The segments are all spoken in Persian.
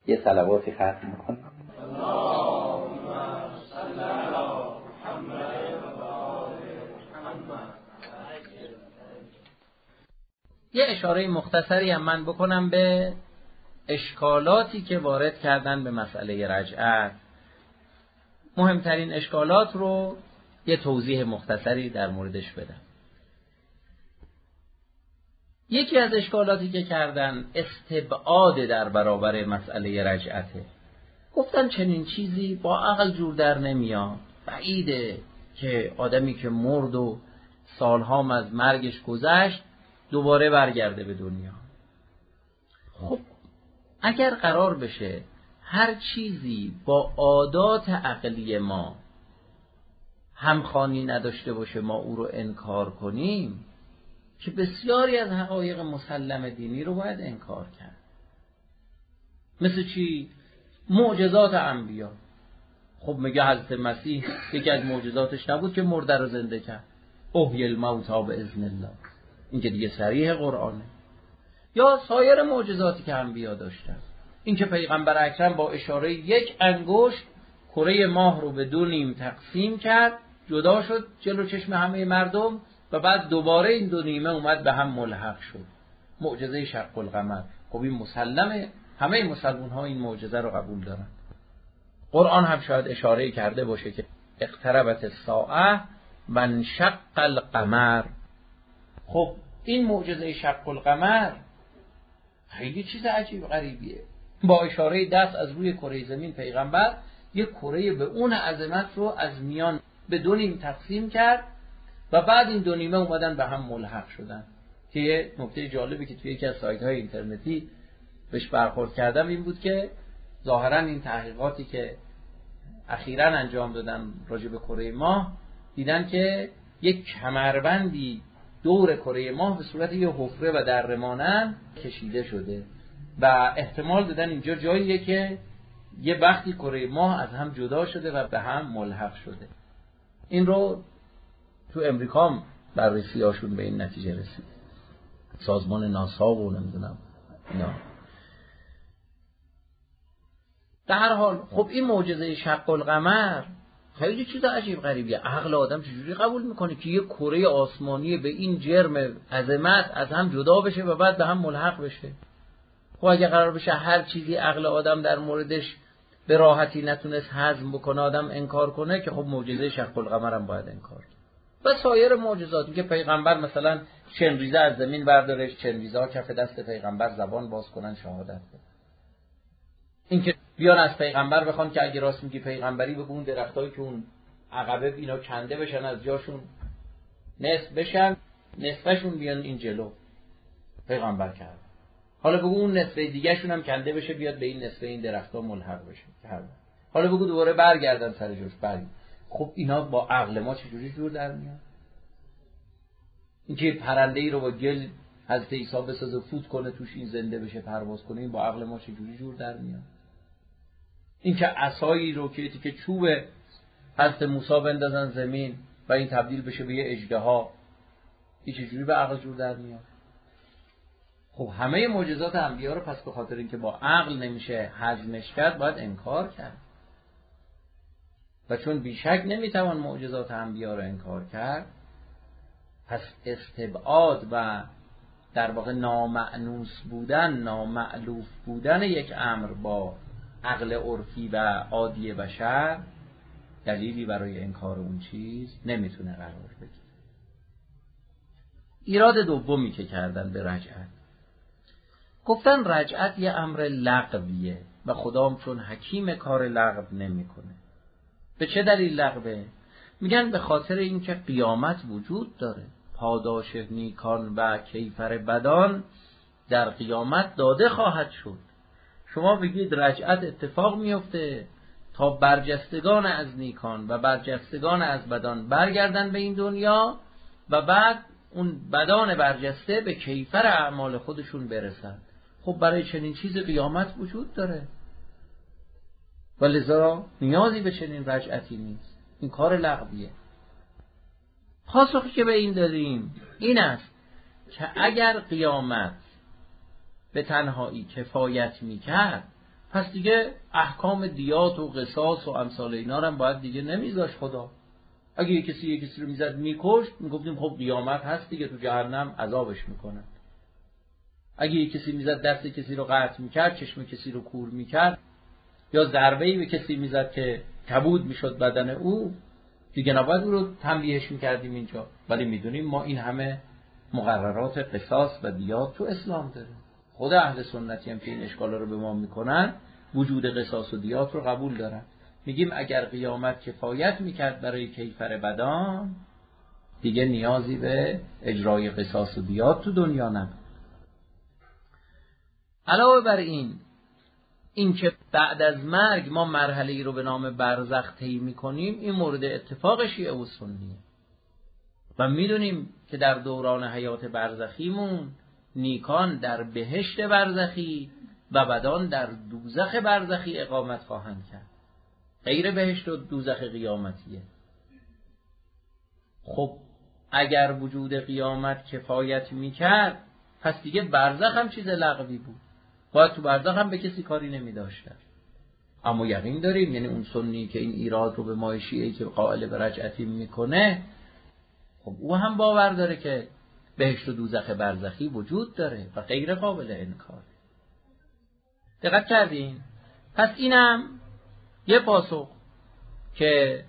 یه صلواتی ختم میکنم. یه اشاره مختصری هم من بکنم به اشکالاتی که وارد کردن به مسئله رجعت. مهمترین اشکالات رو یه توضیح مختصری در موردش بدم. یکی از اشکالاتی که کردن استبعاد در برابر مسئله رجعته. گفتن چنین چیزی با عقل جور در نمیاد. بعیده که آدمی که مرد و سالهام از مرگش گذشت دوباره برگرده به دنیا. خب اگر قرار بشه هر چیزی با عادات عقلی ما همخوانی نداشته باشه ما او رو انکار کنیم، که بسیاری از حقایق مسلم دینی رو باید انکار کرد. مثل چی؟ معجزات انبیا. خب میگه حضرت مسیح یکی از معجزاتش نبود که مرده رو زنده کرد؟ احیی الموتی باذن الله. این که دیگه صریح قرآنه. یا سایر معجزاتی که انبیا داشتن. این که پیغمبر اکرم با اشاره یک انگشت کره ماه رو به دو نیم تقسیم کرد، جدا شد جلو چشم همه مردم و بعد دوباره این دو نیمه اومد به هم ملحق شد. معجزه شق القمر. خب این مسلمه، همه مسلمان ها این معجزه رو قبول دارن. قرآن هم شاید اشاره کرده باشه که اقتربت الساعه و انشق القمر. خب این معجزه شق القمر خیلی چیز عجیب غریبیه. با اشاره دست از روی کره زمین پیغمبر یک کره به اون عظمت رو از میان به دو نیم تقسیم کرد و بعد این دو نیمه اومدن به هم ملحق شدن. که یه نکته جالبی که توی یکی از سایت‌های اینترنتی بهش برخورد کردم این بود که ظاهراً این تحقیقاتی که اخیراً انجام دادن راجع به کره ماه دیدن که یک کمربندی دور کره ماه به صورت یه حفره و دره مانند کشیده شده و احتمال دادن اینجا جاییه که یه وقتی کره ماه از هم جدا شده و به هم ملحق شده. این رو تو امریکا هم بررسی‌هاشون به این نتیجه رسید. سازمان ناسا و نمیدونم اینا. در هر حال خب این معجزه شق القمر خیلی چیز عجیب غریبیه. عقل آدم چجوری قبول میکنه که یه کره آسمانی به این جرم عظمت از هم جدا بشه و بعد به هم ملحق بشه؟ خب اگه قرار بشه هر چیزی عقل آدم در موردش به راحتی نتونست هضم بکنه آدم انکار کنه، که خب معجزه شق القمر هم باید انکار کنه. و سایر معجزاتی که پیغمبر مثلا چنریزه از زمین برداره، چنریزه ها کف دست پیغمبر زبان باز کنن شهادت بده. این که بیان از پیغمبر بخوان که اگه راست میگی پیغمبری بگو اون درختایی که اون عقبه اینا کنده بشن از جاشون نصف بشن، نصفشون بیان این جلو پیغمبر کرد. حالا بگو اون نصفه دیگه شون هم کنده بشه بیاد به این نصفه این درخت‌ها ملحق بشه. حالا بگو دوباره برگردن سر جاش برگردن. خب اینا با عقل ما چجوری جور در میاد؟ اینکه پرنده‌ای رو با گل حضرت عیسی بسازه فوت کنه توش این زنده بشه پرواز کنه، این با عقل ما چجوری جور در میاد؟ اینکه عصایی رو که چوب حضرت موسی بندازن زمین و این تبدیل بشه به یه اژدها، این چجوری به عقل جور در میاد؟ خب همه معجزات انبیا رو پس به خاطر اینکه با عقل نمیشه هضمش کرد باید انکار کرد. و چون بیشک نمیتوان معجزات انبیا رو انکار کرد، پس استبعاد و در واقع نامأنوس بودن، نامألوف بودن یک امر با عقل عرفی و عادی بشر دلیلی برای انکار اون چیز نمیتونه قرار بگیره. ایراد دومی که کردن به رجعت، گفتن رجعت یه امر لغویه و خدام چون حکیم کار لغو نمیکنه. به چه دلیل لغوه؟ میگن به خاطر اینکه قیامت وجود داره، پاداش نیکان و کیفر بدان در قیامت داده خواهد شد. شما بگید رجعت اتفاق میفته تا برجستگان از نیکان و برجستگان از بدان برگردن به این دنیا و بعد اون بدان برجسته به کیفر اعمال خودشون برسن. خب برای چنین چیز قیامت وجود داره و لذا نیازی به چنین رجعتی نیست. این کار لغویه. پاسخی که به این داریم این است که اگر قیامت به تنهایی کفایت میکرد پس دیگه احکام دیات و قصاص و امثال اینا رو هم باید دیگه نمیذاش خدا. اگه یه کسی رو میزد میکشت، میگفتیم خب قیامت هست دیگه، تو جهنم عذابش میکنن. اگه یه کسی میزد دست کسی رو قطع میکرد، چشم کسی رو کور میکرد، یا ضربه‌ای به کسی میزد که کبود میشد بدن او، دیگه نباید او رو تنبیهش میکردیم اینجا. ولی میدونیم ما این همه مقررات قصاص و دیات تو اسلام داره. خود اهل سنتی هم که این اشکالا رو به ما میکنن، وجود قصاص و دیات رو قبول دارن. میگیم اگر قیامت کفایت میکرد برای کیفر بدان، دیگه نیازی به اجرای قصاص و دیات تو دنیا نبود. علاوه بر این که بعد از مرگ ما مرحله‌ای رو به نام برزخ طی می‌کنیم، این مورد اتفاق شیعه و سنیه. و میدونیم که در دوران حیات برزخیمون نیکان در بهشت برزخی و بدان در دوزخ برزخی اقامت خواهند کرد. غیر بهشت و دوزخ قیامتیه. خب اگر وجود قیامت کفایت میکرد، پس دیگه برزخ هم چیز لغوی بود، باید تو برزخ هم به کسی کاری نمیداشتن. اما یقین داریم، یعنی اون سنی که این ایراد رو به ما شیعه‌ای که قائل به رجعتی میکنه، خب او هم باور داره که بهشت و دوزخ برزخی وجود داره و غیر قابل انکار. دقت کردین؟ پس اینم یه پاسخ که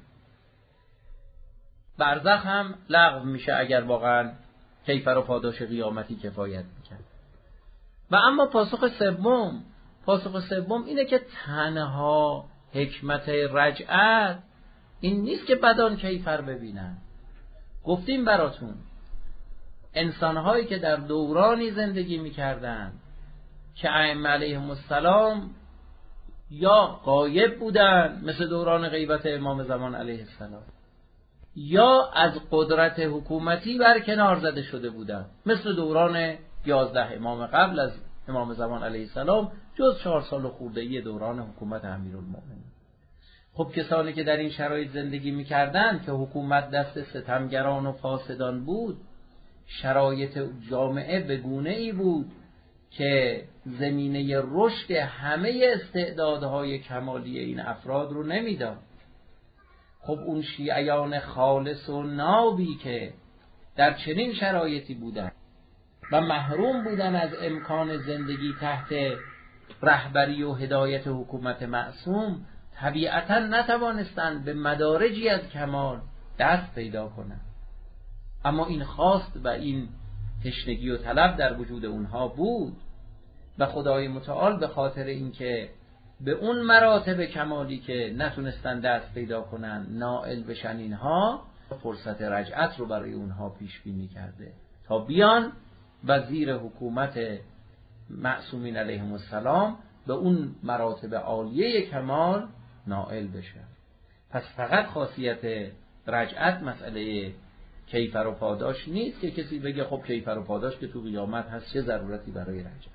برزخ هم لغو میشه اگر واقعا کیفر و پاداش قیامتی کفایت میکرد. و اما پاسخ سوم اینه که تنها حکمت رجعت این نیست که بدان کیفر ببینن. گفتیم براتون انسانهایی که در دورانی زندگی میکردن که ائمه علیهم السلام یا غایب بودن، مثل دوران غیبت امام زمان علیه السلام، یا از قدرت حکومتی برکنار زده شده بودن، مثل دوران 11 امام قبل از امام زمان علیه السلام، جز 4 سال خورده‌ای دوران حکومت امیرالمومنین. خب کسانی که در این شرایط زندگی می‌کردند که حکومت دست ستمگران و فاسدان بود، شرایط جامعه به گونه‌ای بود که زمینه رشد همه استعدادهای کمالی این افراد رو نمیداد. خب اون شیعیان خالص و نابی که در چنین شرایطی بودن و محروم بودن از امکان زندگی تحت رهبری و هدایت حکومت معصوم، طبیعتاً نتوانستند به مدارجی از کمال دست پیدا کنند. اما این خواست و این تشنگی و طلب در وجود اونها بود و خدای متعال به خاطر اینکه به اون مراتب کمالی که نتونستن دست پیدا کنن نائل بشن، اینها فرصت رجعت رو برای اونها پیش بینی کرده تا بیان و زیر حکومت معصومین علیهم السلام به اون مراتب عالیه کمال نائل بشن. پس فقط خاصیت رجعت مسئله کیفر و پاداش نیست که کسی بگه خب کیفر و پاداش که تو قیامت هست، چه ضرورتی برای رجعت.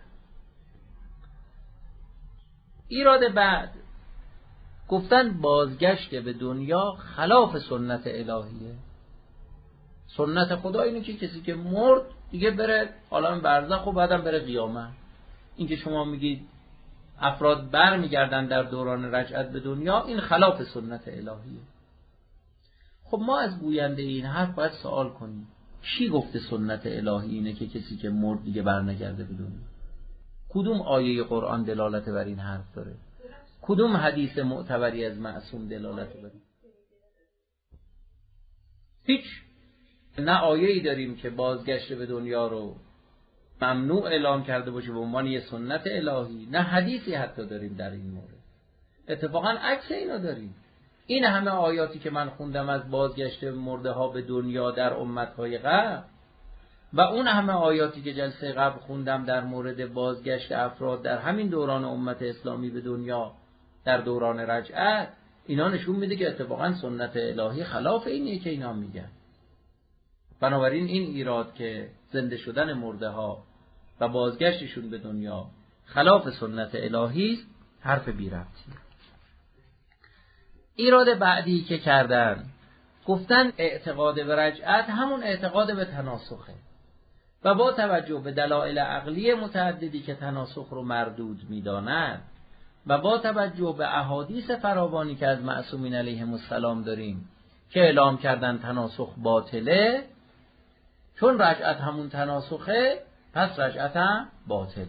ایراد بعد گفتن بازگشت به دنیا خلاف سنت الهیه. سنت خدا اینه که کسی که مرد دیگه بره عالم برزخ و بعدم بره قیامت. این که شما میگید افراد بر میگردن در دوران رجعت به دنیا، این خلاف سنت الهیه. خب ما از گوینده این حرف باید سوال کنیم کی گفته سنت الهی اینه که کسی که مرد دیگه بر نگرده به دنیا؟ کدوم آیه قرآن دلالت بر این حرف داره؟ کدوم حدیث معتبری از معصوم دلالت بر این؟ هیچ. نه آیه‌ای داریم که بازگشت به دنیا رو ممنوع اعلام کرده باشه به عنوان یه سنت الهی، نه حدیثی حتی داریم در این مورد. اتفاقا عکس اینو داریم. این همه آیاتی که من خوندم از بازگشت مرده ها به دنیا در امتهای قبل و اون همه آیاتی که جلسه قبل خوندم در مورد بازگشت افراد در همین دوران امت اسلامی به دنیا در دوران رجعت، اینا نشون میده که اتفاقا سنت الهی خلاف اینه که اینا میگن. بنابراین این ایراد که زنده شدن مرده ها و بازگشتشون به دنیا خلاف سنت الهی است، حرف بی ربطیه. ایراد بعدی که کردن گفتن اعتقاد به رجعت همون اعتقاد به تناسخه و با توجه به دلایل عقلی متعددی که تناسخ رو مردود می‌دانند، و با توجه به احادیث فراوانی که از معصومین علیهم السلام داریم که اعلام کردن تناسخ باطله، چون رجعت همون تناسخه پس رجعت هم باطله.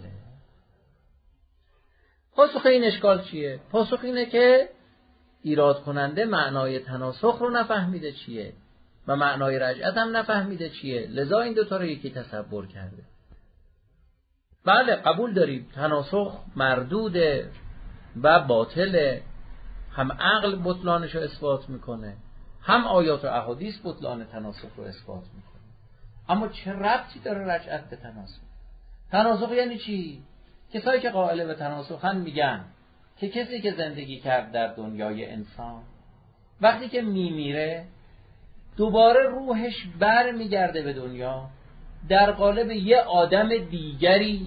پاسخ این اشکال چیه؟ پاسخ اینه که ایراد کننده معنای تناسخ رو نفهمیده چیه و معنای رجعت هم نفهمیده چیه، لذا این دوتا رو یکی تصور کرده. بله قبول داریم تناسخ مردوده و باطله، هم عقل بطلانش رو اثبات میکنه، هم آیات و احادیث بطلان تناسخ رو اثبات میکنه. اما چه ربطی داره رجعت به تناسخ؟ تناسخ یعنی چی؟ کسایی که قائل به تناسخن میگن که کسی که زندگی کرد در دنیای انسان وقتی که میمیره دوباره روحش بر میگرده به دنیا در قالب یه آدم دیگری،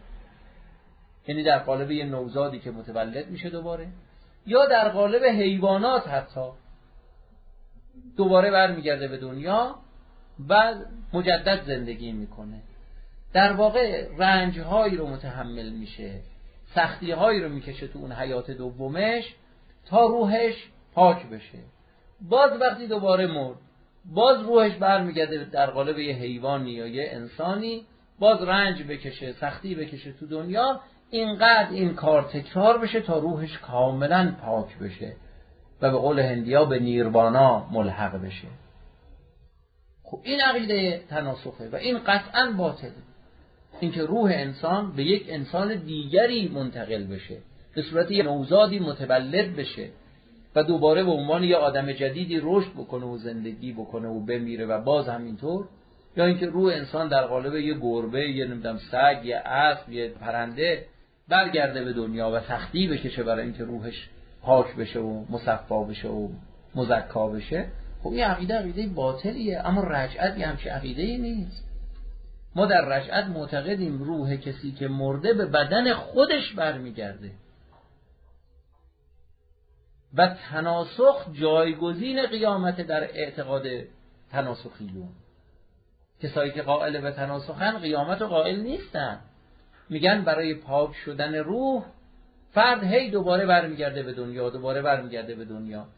یعنی در قالب یه نوزادی که متولد میشه دوباره، یا در قالب حیوانات حتی دوباره بر میگرده به دنیا و مجدد زندگی میکنه. در واقع رنجهایی رو متحمل میشه، سختی‌هایی رو میکشه تو اون حیات دومش تا روحش پاک بشه. باز وقتی دوباره مرد باز روحش برمیگرده در قالب یه حیوانی یا یه انسانی، باز رنج بکشه، سختی بکشه تو دنیا، اینقدر این کار تکرار بشه تا روحش کاملا پاک بشه و به قول هندیا به نیروانا ملحق بشه. خب این عقیده تناسخه و این قطعا باطله، اینکه روح انسان به یک انسان دیگری منتقل بشه، به صورت یک نوزادی متولد بشه و دوباره به عنوان یک آدم جدیدی رشد بکنه و زندگی بکنه و بمیره و باز همینطور، یا اینکه روح انسان در قالب یک گربه، یک نمیدونم سگ، یک اسب، یک پرنده برگرده به دنیا و سختی بکشه برای اینکه روحش پاک بشه و مصفا بشه و مزکا بشه. خب این عقیده باطلیه. اما رجعت یه همچین عقیده‌ای نیست. ما در رجعت معتقدیم روح کسی که مرده به بدن خودش برمیگرده و تناسخ جایگزین قیامت در اعتقاد تناسخیون. کسایی که قائل به تناسخن قیامت رو قائل نیستن، میگن برای پاک شدن روح فرد هی دوباره برمیگرده به دنیا، دوباره برمیگرده به دنیا.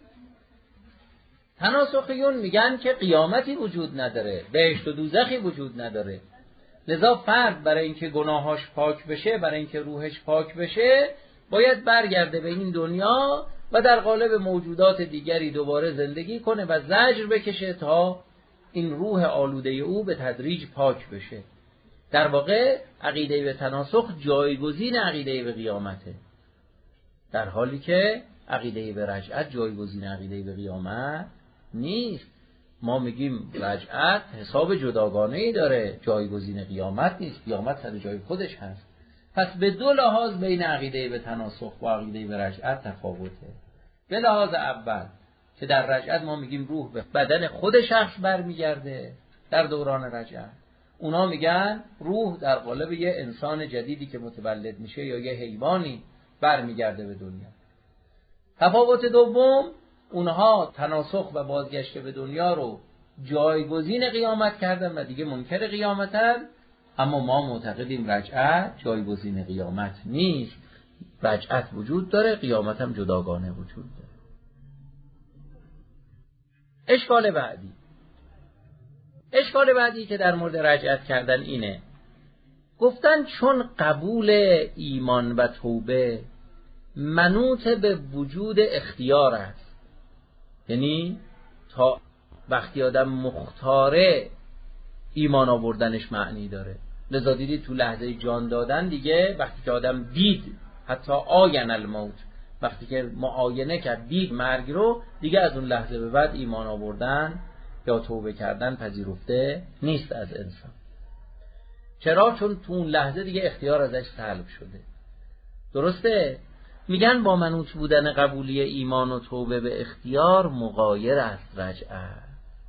تناسخیون میگن که قیامتی وجود نداره، بهشت و دوزخی وجود نداره، لذا فرد برای اینکه گناهاش پاک بشه، برای اینکه روحش پاک بشه، باید برگرده به این دنیا و در قالب موجودات دیگری دوباره زندگی کنه و زجر بکشه تا این روح آلوده او به تدریج پاک بشه. در واقع عقیده به تناسخ جایگزین عقیده به قیامته، در حالی که عقیده به رجعت جایگزین عقیده به قیامت نیست. ما میگیم رجعت حساب جداگانه‌ای داره، جایگزین قیامت نیست، قیامت سر جای خودش هست. پس به دو لحاظ بین عقیده به تناسخ و عقیده به رجعت تفاوته. به لحاظ اول که در رجعت ما میگیم روح به بدن خود شخص برمیگرده در دوران رجعت، اونا میگن روح در قالب یه انسان جدیدی که متولد میشه یا یه حیوانی برمیگرده به دنیا. تفاوت دوم، اونها تناسخ و بازگشت به دنیا رو جایگزین قیامت کردن و دیگه منکر قیامتن، اما ما معتقدیم رجعت جایگزین قیامت نیست، رجعت وجود داره، قیامت هم جداگانه وجود داره. اشکال بعدی که در مورد رجعت کردن اینه، گفتن چون قبول ایمان و توبه منوط به وجود اختیار است، یعنی تا وقتی آدم مختاره ایمان آوردنش معنی داره. لذا دیدید تو لحظه جان دادن دیگه وقتی که آدم دید حتی آین الموت، وقتی که معاینه کرد دید مرگ رو، دیگه از اون لحظه به بعد ایمان آوردن یا توبه کردن پذیرفته نیست از انسان. چرا؟ چون تو اون لحظه دیگه اختیار ازش سلب شده. درسته؟ میگن با منوط بودن قبولی ایمان و توبه به اختیار مغایر است رجعت.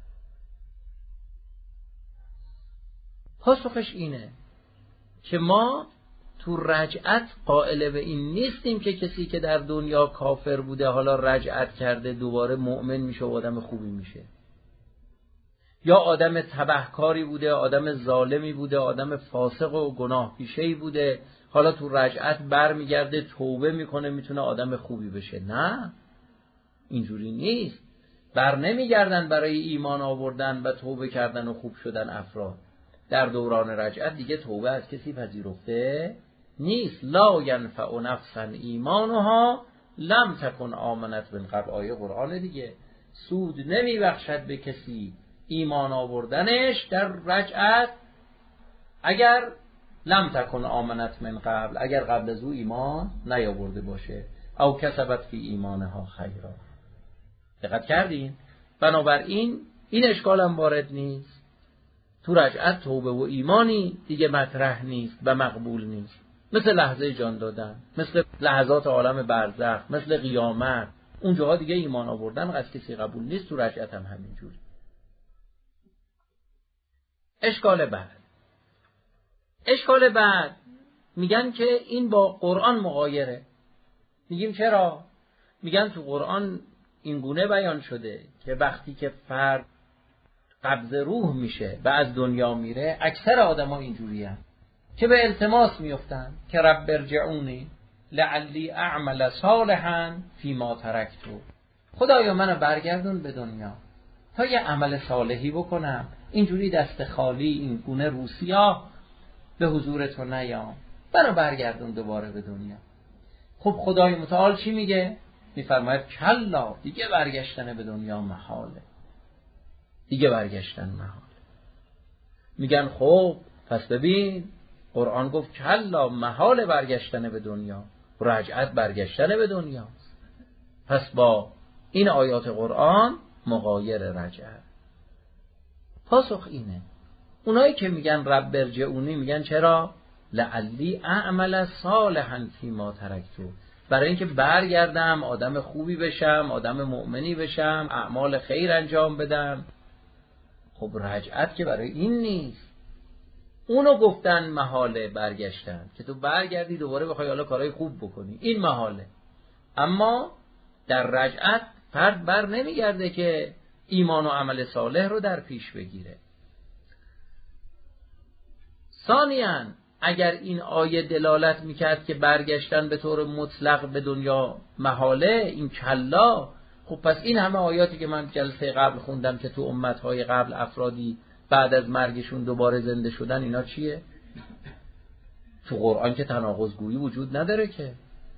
پاسخش اینه که ما تو رجعت قائل به این نیستیم که کسی که در دنیا کافر بوده حالا رجعت کرده دوباره مؤمن میشه و آدم خوبی میشه، یا آدم تبهکاری بوده، آدم ظالمی بوده، آدم فاسق و گناه پیشه‌ای بوده، حالا تو رجعت برمیگرده توبه میکنه میتونه آدم خوبی بشه. نه، اینجوری نیست. بر نمیگردن برای ایمان آوردن و توبه کردن و خوب شدن افراد. در دوران رجعت دیگه توبه از کسی پذیرفته نیست. لا ینفع نفسا ایمانها لم تکن آمنت من قبل. آیه قرآن دیگه. سود نمیبخشد به کسی ایمان آوردنش در رجعت اگر لم تکن آمنت من قبل، اگر قبل از او ایمان نیاورده باشه. او کسبت فی ایمانها خیرا. دقت کردین؟ بنابراین این اشکال هم وارد نیست. تو رجعت توبه و ایمانی دیگه مطرح نیست و مقبول نیست. مثل لحظه جان دادن، مثل لحظات عالم برزخ، مثل قیامت، اونجاها دیگه ایمان آوردن از کسی قبول نیست. تو رجعت هم همینجوری. اشکال بعد میگن که این با قرآن مغایره. میگیم چرا؟ میگن تو قرآن این گونه بیان شده که وقتی که فرد قبض روح میشه و از دنیا میره، اکثر آدما اینجوری هستن که به التماس میفتن که رب ارجعونی لعلی اعمل صالحا فیما ترکت. خدایا منو برگردون به دنیا تا یه عمل صالحی بکنم. اینجوری دست خالی این گونه روسیا به حضور تو نیام. منو برگردون دوباره به دنیا. خب خدای متعال چی میگه؟ میفرماید کلا، دیگه برگشتن به دنیا محاله. دیگه برگشتن محاله. میگن خب پس ببین قرآن گفت کلا، محال برگشتن به دنیا. رجعت برگشتن به دنیاست. پس با این آیات قرآن مغایر رجعت. پاسخ اینه. اونایی که میگن رب ارجعونی میگن چرا؟ لعلی اعمل صالحا فیما ترکت. برای اینکه برگردم آدم خوبی بشم، آدم مؤمنی بشم، اعمال خیر انجام بدم. خب رجعت که برای این نیست. اونو گفتن محاله برگشتن که تو برگردی دوباره بخوای حالا کارهای خوب بکنی، این محاله. اما در رجعت فرد بر نمیگرده که ایمان و عمل صالح رو در پیش بگیره. ثانیاً اگر این آیه دلالت میکرد که برگشتن به طور مطلق به دنیا محاله، این کلا، خب پس این همه آیاتی که من جلسه قبل خوندم که تو امتهای قبل افرادی بعد از مرگشون دوباره زنده شدن، اینا چیه؟ تو قرآن که تناقض گویی وجود نداره که.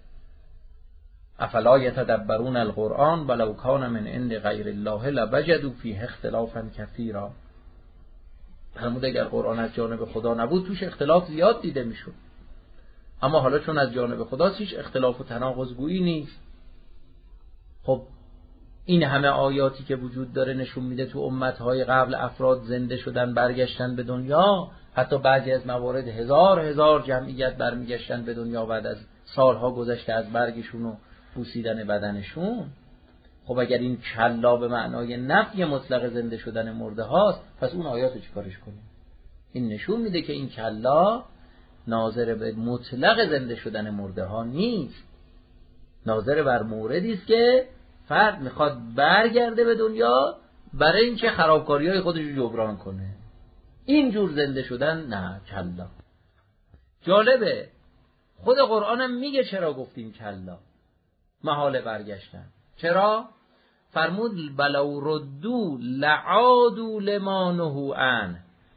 افلا یتدبرون القرآن ولو کان من عند غیر الله لوجدوا فیه اختلافا کثیرا. فرمود اگر قرآن از جانب خدا نبود توش اختلاف زیاد دیده میشد. اما حالا چون از جانب خداست هیچ اختلاف و تناقض گویی نیست. خب این همه آیاتی که وجود داره نشون میده تو امتهای قبل افراد زنده شدن، برگشتن به دنیا. حتی بعضی از موارد هزار جمعیت برمیگشتن به دنیا بعد از سالها گذشته از برگشون و بوسیدن بدنشون. خب اگر این کلا به معنای نفی مطلق زنده شدن مرده هاست، پس اون آیاتو چیکارش کنیم؟ این نشون میده که این کلا ناظر به مطلق زنده شدن مرده ها نیست. ناظر بر موردی است که فرد میخواد برگرده به دنیا برای اینکه خرابکاری‌های خودش رو جبران کنه. اینجور زنده شدن نه، کلا. جالبه خود قرآنم میگه چرا گفتیم کلا محال برگشتن. چرا؟ فرمود بلو ردو لعادو لما نهوا عنه.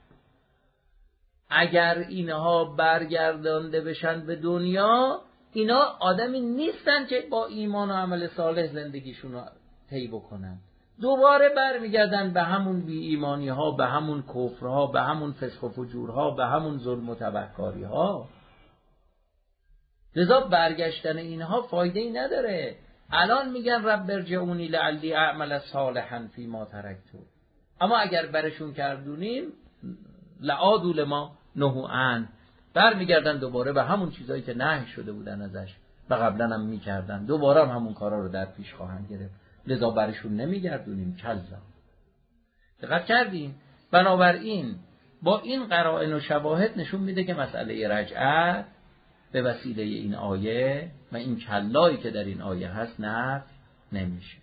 اگر اینها برگردانده بشن به دنیا، اینا آدمی نیستن که با ایمان و عمل صالح زندگیشون رو طی بکنن. دوباره برمیگردن به همون بی ایمانی ها، به همون کفرها، به همون فسق و فجورها، به همون ظلم و تبهکاری ها. لذا برگشتن اینها فایده ای نداره. الان میگن رب ارجعونی لعلی اعمل صالحا فیما ترکت. اما اگر برشون کردونیم لعادوا لما نهوا عنه، برمیگردن دوباره به همون چیزایی که نهی شده بودن ازش و قبلا هم میکردن، دوباره هم همون کارا رو در پیش خواهند گرفت. لذا برشون نمیگردونیم. کلا. دقت کردیم؟ بنابراین با این قرائن و شواهد نشون میده که مسئله رجعت به وسیله این آیه و این کلایی که در این آیه هست نفی نمیشه.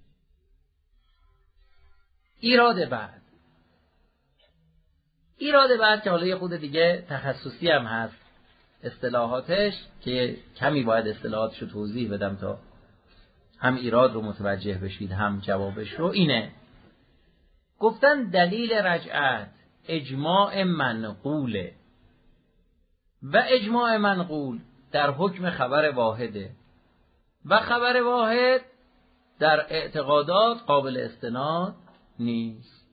ایراد بعد که حالا یه خود دیگه تخصصی هم هست، اصطلاحاتش که کمی باید اصطلاحاتش رو توضیح بدم تا هم ایراد رو متوجه بشید هم جوابش رو، اینه گفتن دلیل رجعت اجماع منقوله و اجماع منقول در حکم خبر واحده و خبر واحد در اعتقادات قابل استناد نیست.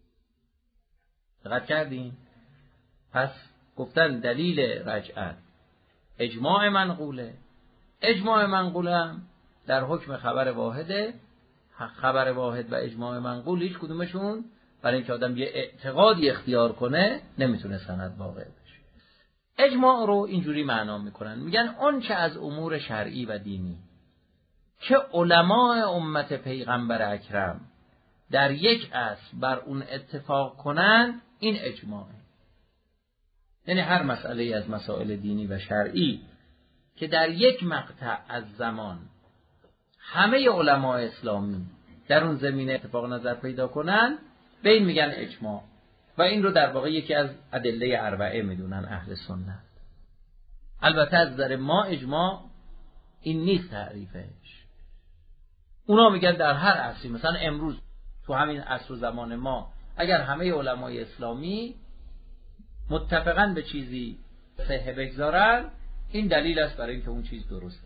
دقت کردین؟ پس گفتن دلیل رجعت اجماع منقوله، اجماع منقولم در حکم خبر واحده، خبر واحد و اجماع منقول هیچ کدومشون برای اینکه آدم یه اعتقادی اختیار کنه نمیتونه سند واقع بشه. اجماع رو اینجوری معنا میکنن، میگن اون چه از امور شرعی و دینی که علماء امت پیغمبر اکرم در یک اصل بر اون اتفاق کنن، این اجماعه. یعنی هر مسئله از مسائل دینی و شرعی که در یک مقطع از زمان همه علماء اسلامی در اون زمینه اتفاق نظر پیدا کنن، به این میگن اجماع و این رو در واقع یکی از ادله اربعه میدونن اهل سنت. البته از نظر ما اجماع این نیست تعریفش. اونا میگن در هر عصری، مثلا امروز تو همین عصر و زمان ما اگر همه علمای اسلامی متفقاً به چیزی صحه بگذارن، این دلیل است برای اینکه اون چیز درسته.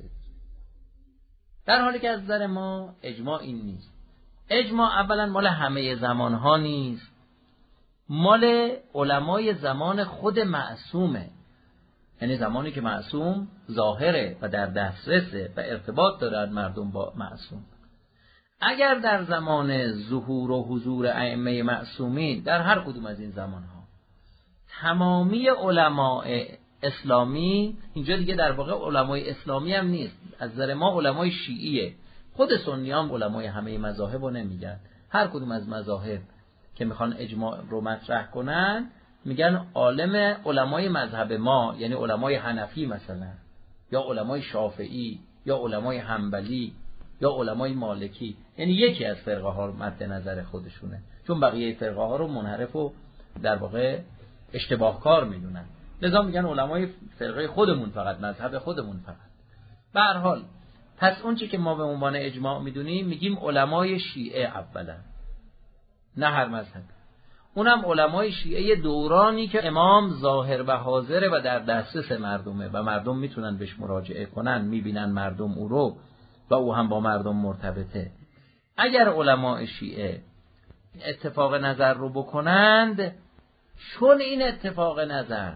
در حالی که از نظر ما اجماع این نیست. اجماع اولا مال همه زمانها نیست، مال علمای زمان خود معصومه. یعنی زمانی که معصوم ظاهره و در دسترسه و ارتباط دارن مردم با معصوم. اگر در زمان ظهور و حضور ائمه معصومین در هر کدوم از این زمانها تمامی علماء اسلامی، اینجا دیگه در واقع علمای اسلامی هم نیست، از نظر ما علمای شیعیه، خود سنی هم علمای همه مذاهب رو نمیگن، هر کدوم از مذاهب که میخوان اجماع رو مطرح کنن میگن عالم علمای مذهب ما، یعنی علمای حنفی مثلا، یا علمای شافعی، یا علمای حنبلی، یا علمای مالکی، یعنی یکی از فرقه ها مد نظر خودشونه، چون بقیه فرقه ها رو منحرف و در واقع اشتباه کار میدونن، لذا میگن علمای فرقه خودمون فقط، مذهب خودمون فقط. به هر حال پس اون چی که ما به عنوان اجماع میدونیم میگیم علمای شیعه اولا، نه هر مذهب، اونم علمای شیعه دورانی که امام ظاهر و حاضره و در دسترس مردمه و مردم میتونن بهش مراجعه کنن، میبینن مردم او رو و او هم با مردم مرتبطه. اگر علمای شیعه اتفاق نظر رو بکنند، چون این اتفاق نظر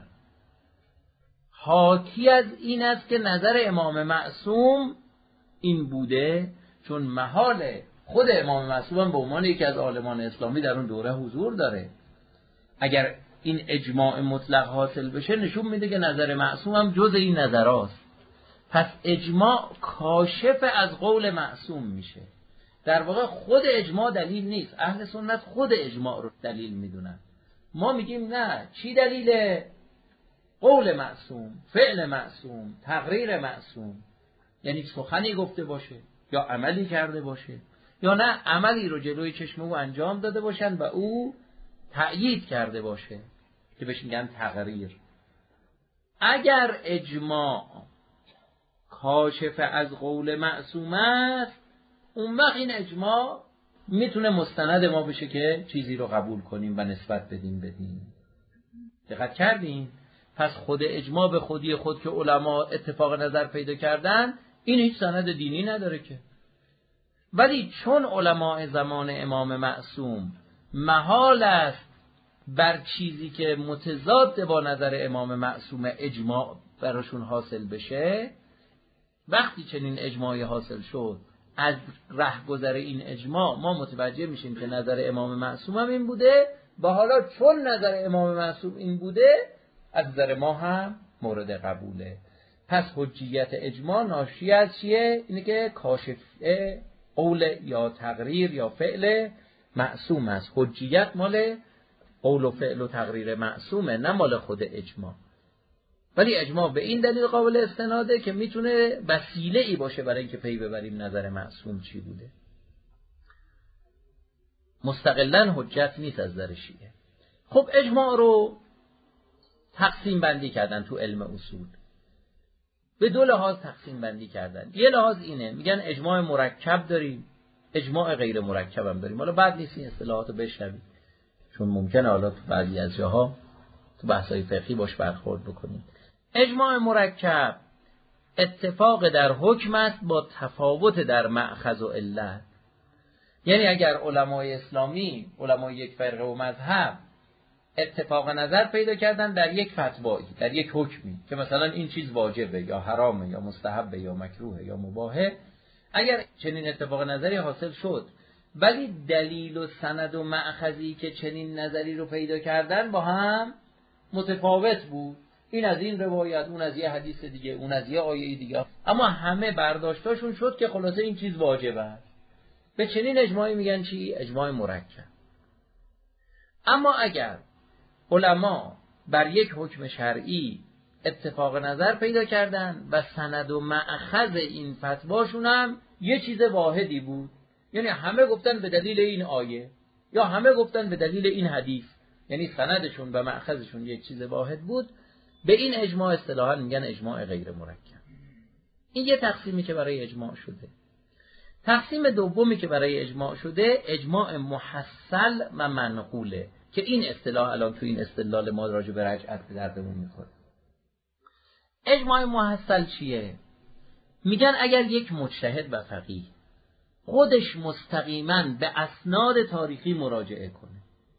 حاکی از این است که نظر امام معصوم این بوده، چون محال خود امام معصوم به عنوان یکی از عالمان اسلامی در اون دوره حضور داره، اگر این اجماع مطلق حاصل بشه نشون میده که نظر معصوم هم جز این نظراست. پس اجماع کاشف از قول معصوم میشه. در واقع خود اجماع دلیل نیست، اهل سنت خود اجماع رو دلیل میدونن. ما میگیم نه، چی دلیله؟ قول معصوم، فعل معصوم، تقریر معصوم، یعنی سخنی گفته باشه یا عملی کرده باشه، یا نه عملی رو جلوی چشم او انجام داده باشن و او تأیید کرده باشه که بهش میگن تقریر. اگر اجماع کاشف از قول معصوم است، اون وقت این اجماع میتونه مستند ما بشه که چیزی رو قبول کنیم و نسبت بدیم. دقت کردین؟ پس خود اجماع به خودی خود که علما اتفاق نظر پیدا کردن، این هیچ سند دینی نداره که. ولی چون علماء زمان امام معصوم محال است بر چیزی که متضاد با نظر امام معصوم اجماع براشون حاصل بشه، وقتی چنین اجماعی حاصل شد، از رهگذر این اجماع ما متوجه میشیم که نظر امام معصوم هم این بوده و حالا چون نظر امام معصوم این بوده، از نظر ما هم مورد قبوله. پس حجیت اجماع ناشی از چیه؟ اینه که کاشف قول یا تقریر یا فعل معصوم است. حجیت مال قول و فعل و تقریر معصومه، نه مال خود اجماع. ولی اجماع به این دلیل قابل استناده که میتونه وسیله ای باشه برای اینکه پی ببریم نظر معصوم چی بوده. مستقلاً حجت نیست از نظر شیعه. خب اجماع رو تقسیم بندی کردن تو علم اصول. به دو لحاظ تقسیم بندی کردن. یه لحاظ اینه، میگن اجماع مرکب داریم، اجماع غیر مرکب هم داریم. حالا بعد نیست این اصطلاحاتو بشنوید، چون ممکنه حالا تو بعضی از جاها تو بحث‌های فقهی باش برخورد بکنید. اجماع مرکب اتفاق در حکم است با تفاوت در مأخذ و علت. یعنی اگر علمای اسلامی، علمای یک فرقه و مذهب اتفاق نظر پیدا کردن در یک فتوایی، در یک حکمی که مثلا این چیز واجبه یا حرامه یا مستحبه یا مکروهه یا مباحه، اگر چنین اتفاق نظری حاصل شد ولی دلیل و سند و مأخذی که چنین نظری رو پیدا کردن با هم متفاوت بود، این از این روایت، اون از یه حدیث دیگه، اون از یه آیه دیگه، اما همه برداشتاشون شد که خلاصه این چیز واجبه است، به چنین اجماعی میگن چی؟ اجماع مرکب. اما اگر علما بر یک حکم شرعی اتفاق نظر پیدا کردن و سند و مأخذ این فتواشون هم یه چیز واحدی بود، یعنی همه گفتن به دلیل این آیه یا همه گفتن به دلیل این حدیث، یعنی سندشون و مأخذشون یک چیز واحد بود، به این اجماع اصطلاحاً میگن اجماع غیر مرکب. این یه تقسیمی که برای اجماع شده. تقسیم دومی که برای اجماع شده اجماع محصل و منقوله، که این اصطلاح الان تو این استدلال ما راجع به رجعت به دردمون میخوره. اجماع محصل چیه؟ میگن اگر یک مجتهد و فقیه خودش مستقیما به اسناد تاریخی مراجعه کنه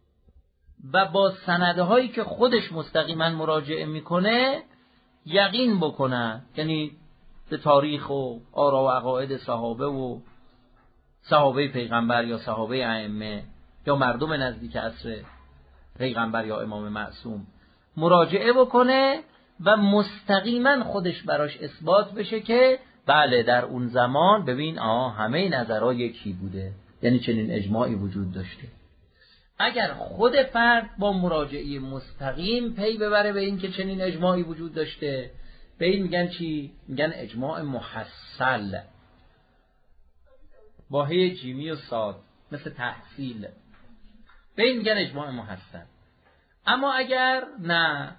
و با سندهایی که خودش مستقیما مراجعه میکنه یقین بکنه، یعنی به تاریخ و آرا و عقاید صحابه و صحابه پیغمبر یا صحابه ائمه یا مردم نزدیک عصر پیغمبر یا امام معصوم مراجعه بکنه و مستقیما خودش براش اثبات بشه که بله در اون زمان ببین همه نظرها یکی بوده، یعنی چنین اجماعی وجود داشته. اگر خود فرد با مراجعه مستقیم پی ببره به این که چنین اجماعی وجود داشته، به این میگن چی؟ میگن اجماع محصل، با هی جیمی و صاد مثل تحصیل، به این میگن اجماع محصل. اما اگر نه،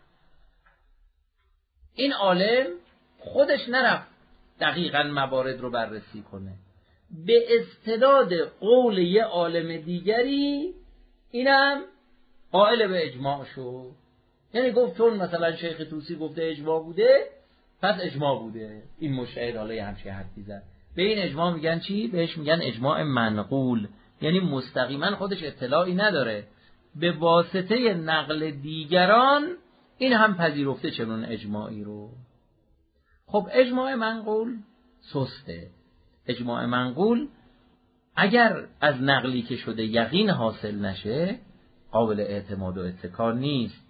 این عالم خودش نرفت دقیقاً موارد رو بررسی کنه، به استناد قول یه عالم دیگری اینم قائل به اجماع شد، یعنی گفت چون مثلا شیخ طوسی گفته اجماع بوده پس اجماع بوده، این مجتهد حالا یه همچین حرفی زد، به این اجماع میگن چی؟ بهش میگن اجماع منقول، یعنی مستقیما خودش اطلاعی نداره، به واسطه نقل دیگران این هم پذیرفته چنون اجماعی رو. خب اجماع منقول سسته. اجماع منقول اگر از نقلی که شده یقین حاصل نشه قابل اعتماد و اتکا نیست،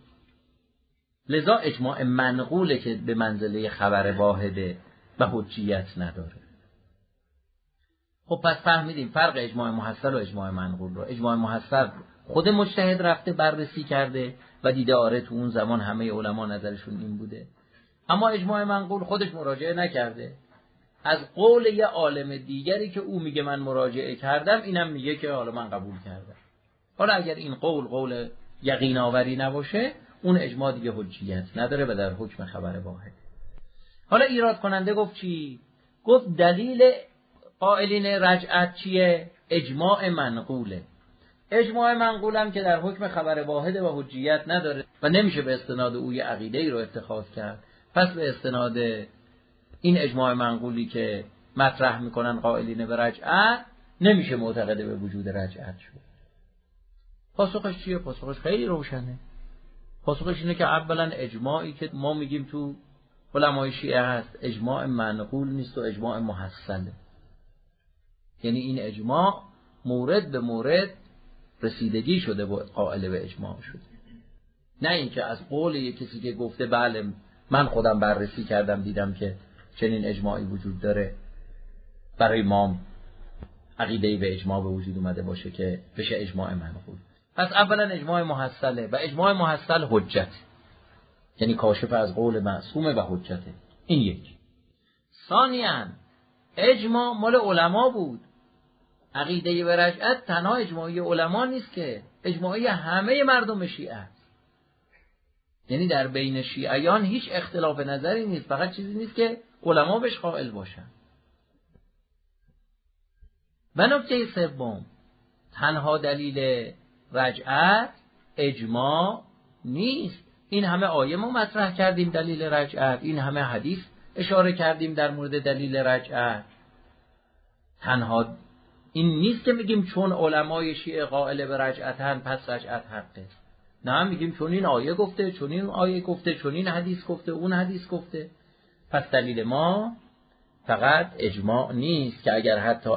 لذا اجماع منقوله که به منزله خبر واحده و حجیت نداره. خب پس فهمیدیم فرق اجماع محصل و اجماع منقول رو. اجماع محصل خود مجتهد رفته بررسی کرده و دیده آره تو اون زمان همه علما نظرشون این بوده، اما اجماع منقول خودش مراجعه نکرده، از قول یه عالم دیگری که او میگه من مراجعه کردم اینم میگه که حالا من قبول کردم. حالا اگر این قول یقین آوری نباشه اون اجماع دیگه حجیت نداره و در حکم خبر واحد. حالا ایراد کننده گفت چی؟ گفت دلیل قائلین رجعت چیه؟ اجماع منقوله. اجماع منقولم که در حکم خبر واحد و حجیت نداره و نمیشه به استناد او یه عقیده‌ای رو اتخاذ کرد، پس به استناد این اجماع منقولی که مطرح میکنن قائلین به رجعت نمیشه معتقد به وجود رجعت شد. پاسخش چیه؟ پاسخش خیلی روشنه. پاسخش اینه که اولا اجماعی که ما میگیم تو علمای شیعه هست اجماع منقول نیست و اجماع محصله، یعنی این اجماع مورد به مورد رسیدگی شده و قائل به اجماع شده، نه اینکه از قول یک کسی که گفته بله من خودم بررسی کردم دیدم که چنین اجماعی وجود داره برای ما عقیده‌ای به اجماع به وجود اومده باشه که بشه اجماع منقول. پس اولا اجماع محصله و اجماع محصل حجت، یعنی کاشف از قول معصومه و حجته. این یک. ثانیاً اجماع مال علما بود. عقیده به رجعت تنها اجماعی علما نیست که اجماعی همه مردم شیعه است، یعنی در بین شیعیان هیچ اختلاف نظری نیست، فقط چیزی نیست که علما بهش قائل باشن. و نکته سوم، تنها دلیل رجعت اجماع نیست. این همه آیه ما مطرح کردیم دلیل رجعت، این همه حدیث اشاره کردیم در مورد دلیل رجعت. تنها این نیست که میگیم چون علمای شیعه قائل به رجعتن پس رجعت حقه. نه، میگیم چون این آیه گفته، چون این آیه گفته، چون این حدیث گفته، اون حدیث گفته. پس دلیل ما فقط اجماع نیست که اگر حتی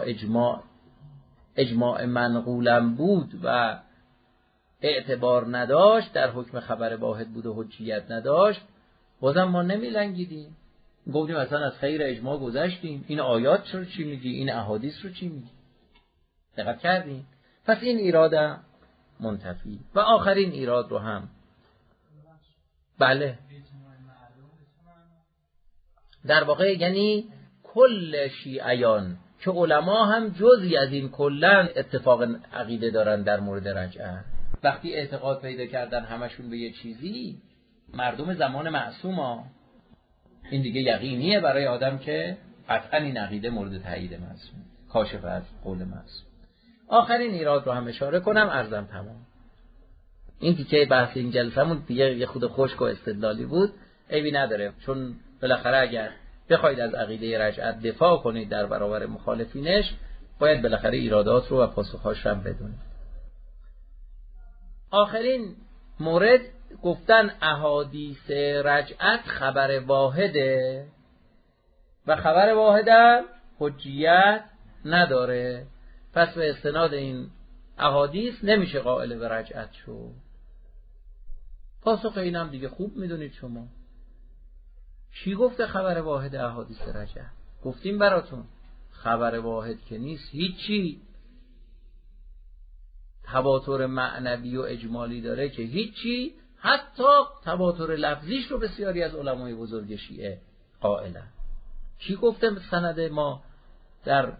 اجماع منقولم بود و اعتبار نداشت، در حکم خبر واحد بود و حجیت نداشت، بازم ما نمیلنگیدیم، گفتیم اصلا از خیر اجماع گذشتیم، این آیات رو چی میگی، این احادیث رو چی میگی. دقت کردیم؟ پس این ایراد منتفی. و آخرین ایراد رو هم بله در واقع یعنی کل شیعیان که علما هم جزئی از این کلن اتفاق عقیده دارن در مورد رجعت. وقتی اعتقاد پیدا کردن همشون به یه چیزی، مردم زمان معصوما، این دیگه یقینیه برای آدم که قطعا این عقیده مورد تایید معصوم، کاشف از قول معصوم. آخرین ایراد رو هم اشاره کنم، عرضم تمام. این دیگه بحث این جلسمون دیگه یه خود خشک و استدلالی بود، عیبی نداره، چون بالاخره اگر بخواید از عقیده رجعت دفاع کنید در برابر مخالفینش، باید بالاخره ایرادات رو و پاسخهاش رو بدونید. آخرین مورد گفتن احادیث رجعت خبر واحده و خبر واحد حجیت نداره، پس به استناد این احادیث نمیشه قائل به رجعت شد. پاسخ اینم دیگه خوب میدونید شما. چی گفته خبر واحد احادیث رجعت؟ گفتیم براتون خبر واحد که نیست هیچی، تواتر معنوی و اجمالی داره که هیچی، حتی تواتر لفظیش رو بسیاری از علمای بزرگ شیعه قائلن. چی گفته سند ما در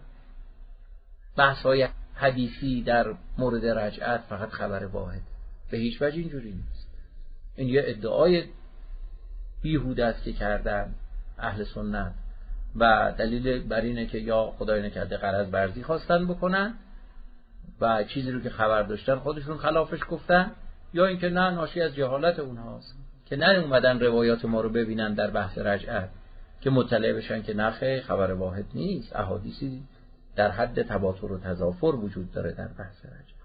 بحث‌های حدیثی در مورد رجعت؟ فقط خبر واحد، به هیچ وجه اینجوری نیست. این یه ادعای بیهوده است که کردن اهل سنت و دلیل بر اینه که یا خدای نکرده غرض ورزی خواستن بکنن و چیزی رو که خبر داشتن خودشون خلافش گفتن، یا اینکه نه، ناشی از جهالت اونهاست که نه اومدن روایات ما رو ببینن در بحث رجعت که مطلع بشن که نخه خبر واحد نیست، احادیثی در حد تواتر و تضافر وجود داره در بحث رجعت.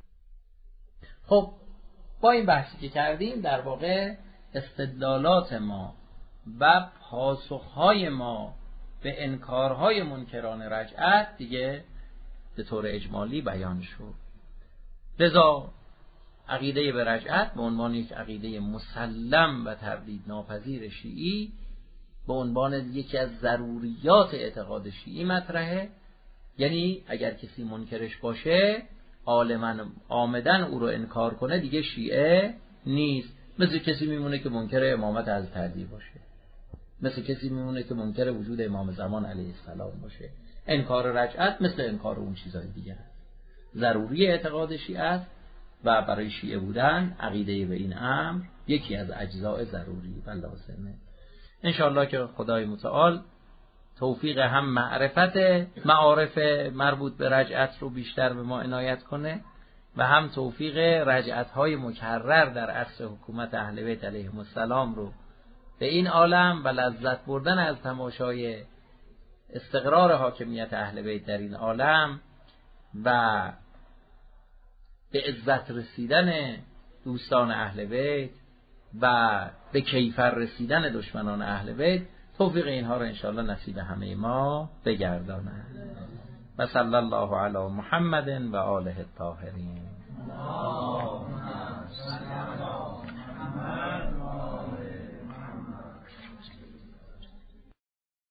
خب با این بحثی که کردیم در واقع استدلالات ما و پاسخهای ما به انکارهای منکران رجعت دیگه به طور اجمالی بیان شد. لذا عقیده به رجعت به عنوان یک عقیده مسلم و تردید ناپذیر شیعی، به عنوان یکی از ضروریات اعتقاد شیعی مطرحه. یعنی اگر کسی منکرش باشه، عامدن او رو انکار کنه، دیگه شیعه نیست. مثل کسی میمونه که منکر امامت حضرت علی باشه، مثل کسی میمونه که منکر وجود امام زمان علیه السلام باشه. انکار رجعت مثل انکار اون چیزهای دیگه است، ضروری اعتقاد شیعه است و برای شیعه بودن عقیده به این امر یکی از اجزاء ضروری و لازمه. انشاءالله که خدای متعال توفیق هم معارف مربوط به رجعت رو بیشتر به ما عنایت کنه و هم توفیق رجعت‌های مکرر در عصر حکومت اهل بیت علیهم السلام رو به این عالم و لذت بردن از تماشای استقرار حاکمیت اهل بیت در این عالم و به عزت رسیدن دوستان اهل بیت و به کیفر رسیدن دشمنان اهل بیت، توفیق اینها رو انشاءالله نصیب همه ما بگرداند. و صلی الله علی محمد و آله الطاهرین.